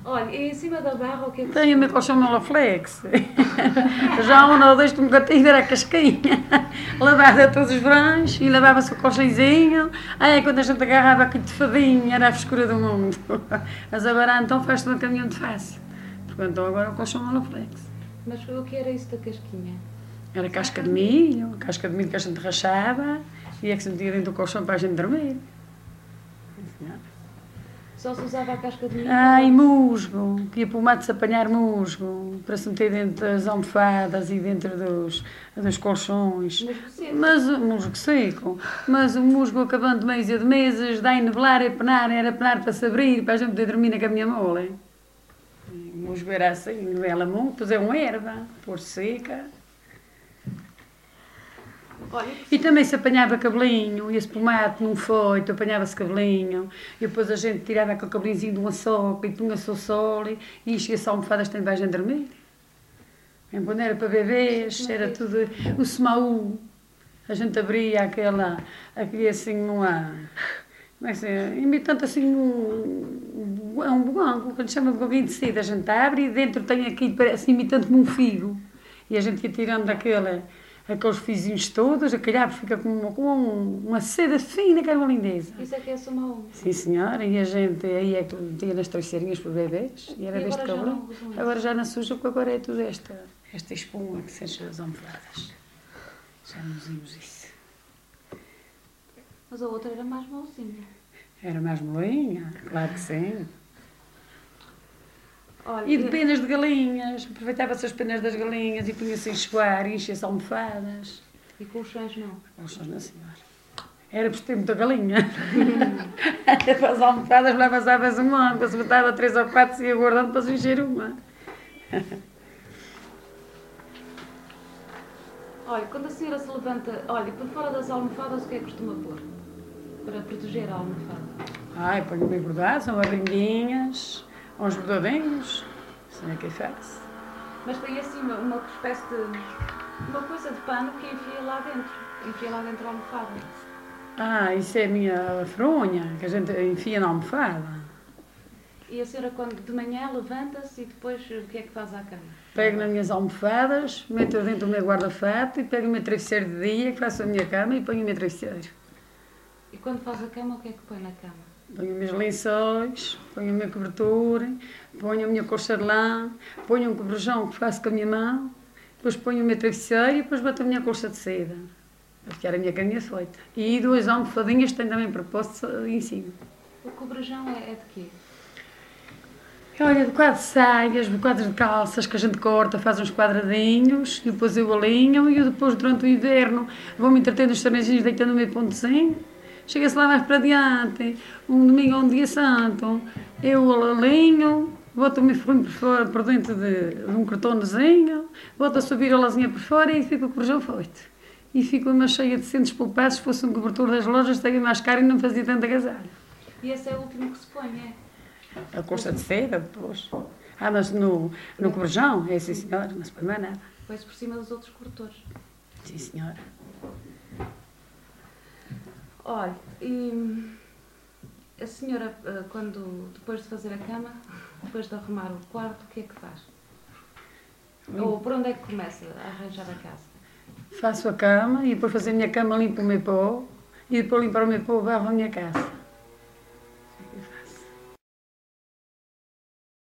Olha, e em cima da barra o que é que se Tenho o meu colchão Melaflex. Já um ou dois que nunca tive era a casquinha. Lavava todos os verões e lavava-se o colchãozinho. Aí quando a gente agarrava aquilo de fadinho era a frescura do mundo. Mas agora então faz-se um caminhão de fácil. Portanto, então agora o colchão Melaflex. Mas o que era isso da casquinha? Era casca de milho que a gente rachava e é que se metia dentro do colchão para a gente dormir. Só se usava a casca de milho? E musgo, que ia para o mato-se apanhar musgo, para se meter dentro das almofadas e dentro dos colchões. Musgo seco? Mas o musgo seco. Mas o musgo acabando de meses e de meses, dá a nebelar e penar, era penar para se abrir, para a gente poder dormir na caminha mole. O musgo era assim, nivela muito, depois é uma erva, pôr seca. Olha, E também se apanhava cabelinho, ia-se para o mato num foito, apanhava-se cabelinho, e depois a gente tirava aquele cabelinhozinho de uma sopa e punha-se ao sol e enchia-se almofadas também para a gente dormir. E quando era para bebês, era tudo. O semaú, a gente abria aquele assim, uma. Como é que se chama? Imitando assim um buango, que a gente chama de boguinho de seda. A gente abre e dentro tem aqui, assim, imitando como um figo. E a gente ia tirando aqueles fizinhos todos, aquele árvore fica com uma seda fina, que era uma lindeza. isso é que é sumaú. Sim, senhora, e a gente aí é que metia nas travesseirinhas para os bebês, e era E deste agora já calor. não usam isso? Agora já não suja, porque agora é tudo esta espuma que seja as almofadas. Já não usamos isso. Mas a outra era mais malzinha. Era mais molinha, claro que sim. Olha, E de penas de galinhas, aproveitava-se as penas das galinhas e punha-se a enxoar e enchia-se almofadas. E colchões não. Colchões não, senhora. Era por ter muita galinha. Para as almofadas levava-se uma, se botava 3 ou 4 e ia guardando para se encher uma. Olha, quando a senhora se levanta, olha, por fora das almofadas o que é que costuma pôr? Para proteger a almofada? Ponho bem bordado, são as rendinhas, uns bordadinhos, assim é que faço. Mas tem assim uma espécie de. uma coisa de pano que enfia lá dentro. Enfia lá dentro a almofada. Isso é a minha fronha, que a gente enfia na almofada. E a senhora, quando de manhã, levanta-se e depois o que é que faz à cama? Pego nas minhas almofadas, meto dentro do meu guarda-fato e pego o meu travesseiro de dia, que faço a minha cama e ponho o meu travesseiro. E quando faz a cama, o que é que põe na cama? Ponho os meus lençóis, ponho a minha cobertura, ponho a minha colcha de lã, ponho um cobrejão que faço com a minha mão, depois ponho o meu travesseiro e depois boto a minha colcha de seda, para ficar a minha caminha feita. E 2 almofadinhas que tenho também proposto em cima. O cobrejão é de quê? Olha, bocados de saias, bocados de calças que a gente corta, faz uns quadradinhos e depois eu alinho e eu depois durante o inverno vou-me entretendo os sarnezinhos deitando o meu pontozinho. Chega-se lá mais para diante, um domingo ou um dia santo, eu alinho, boto o meu ferrinho por fora, por dentro de um cartãozinho, boto a subir a lasinha por fora e fica o corujão feito. E fica uma cheia de centos poupados, se fosse um cobertor das lojas, seria mais caro e não fazia tanta agasalho. E esse é o último que se põe, é? A colcha de seda, depois. Mas no coberjão, é sim senhora, não se põe mais nada. Põe-se por cima dos outros cobertores. Sim senhora. Olha, e a senhora, depois de fazer a cama, depois de arrumar o quarto, o que é que faz? Ou por onde é que começa a arranjar a casa? Faço a cama e depois fazer a minha cama limpo o meu pó e depois limpar o meu pó barro a minha casa.